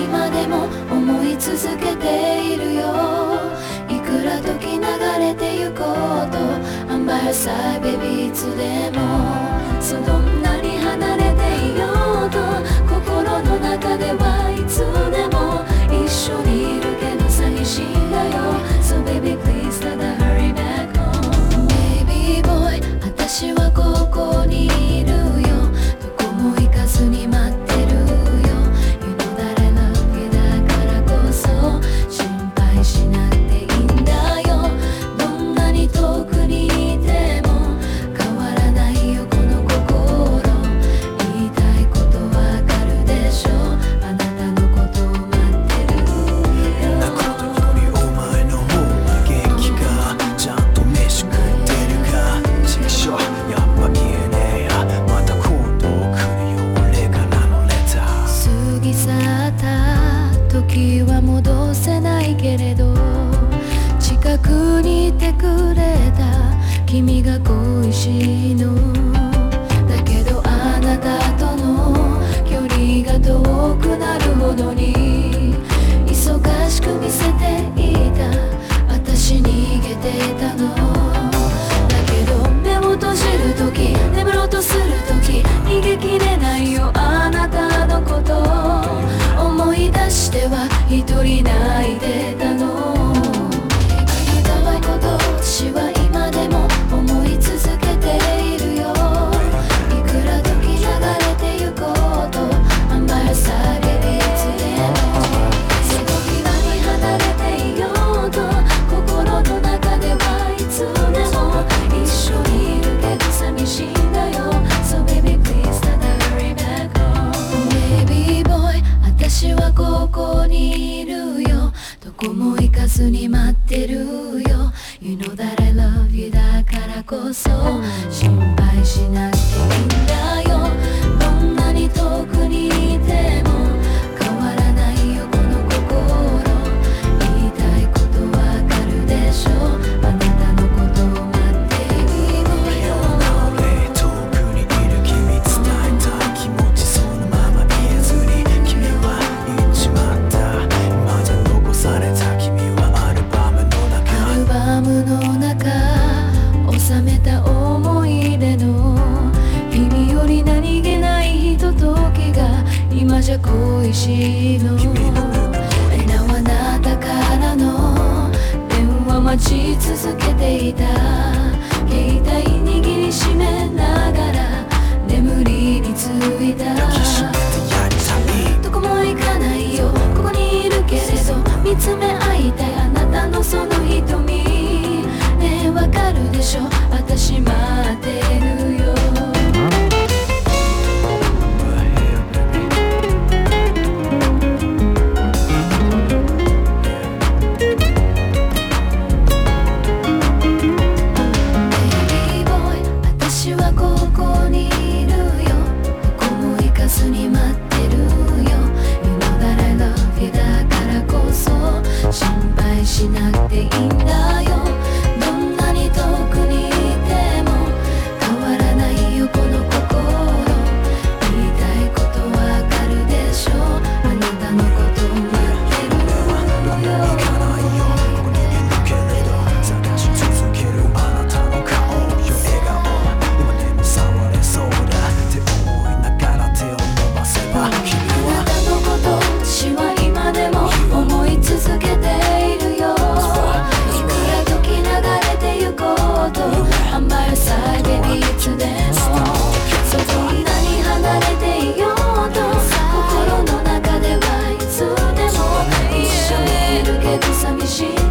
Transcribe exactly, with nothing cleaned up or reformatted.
今でも思い続けているよ。いくら時流れてゆこうと I'm by your side baby いつでも。そうどんなに離れていようと心の中ではいつでも一緒にいるけど寂しいんだよ。 So baby please let her hurry back home Baby boy 私はここにいるよ。どこも行かずに待ってるよ。 You know that I love you だからこそ心配しなくていいんだよ。どんなに遠くにいても変わらないよこの心。言いたいことわかるでしょ。あなたのことを待ってるよ。 なことよりお前の方が元気か。ちゃんと飯食ってるか。ちくしょうやっぱ言えねえや。また今度来るよ俺からのレター。 過ぎ去った時は戻せないけれど近くにいてくれた君が恋しいの。だけどあなたとの距離が遠くなるほどに忙しく見せていた。私逃げてたの。だけど目を閉じる時眠ろうとする時逃げきれないよあなたのこと思い出しては一人泣いてたの。あなたはこと私は今でも思い続けているよ。いくら時流れてゆこうと I'm by your side baby いつでも。瀬戸際に離れていようと心の中ではいつでも一緒にいるけど寂しいんだよ。 So baby please let her hurry back home Baby boy 私はここにいるよ。どこも行かずに待ってるよ。 You know that I love you だからこそ心配しなくていいんだよ。どんなに遠くにいても変わらないよこの心。言いたいことわかるでしょ。あなたのことを待っているよ。 遠くにいる君伝えたい気持ちそのまま言えずに君は言っちまった。今じゃ残された君はアルバムの中。 アルバムの中収めた思い出の日々より何気ないひとときが今じゃ恋しいの。えなあなたからの電話待ち続けていた。携帯握りしめながら眠りについた。どこも行かないよここにいるけれど見つめ合いたいあなたのその瞳ねえわかるでしょ私待ってるよ。Baby boy 私はここにいるよ。どこも行かずに待ってるよ。 You know that I love you だからこそ心配しなくていいんだよ。どんなに遠くにいても変わらないよこの心。言いたいことわかるでしょ。あなたのことを待ってるよ。 行かないよここにいるけれど探し続けるあなたの顔よ笑顔。今でも触れそうだって思いながら手を伸ばせば君はあなたのこと私は今でも思い続けているよ。いくら時流れてゆこうと I'm by your side baby いつでも。そうどんなに離れていようと心の中ではいつでも一緒にいるけど寂しい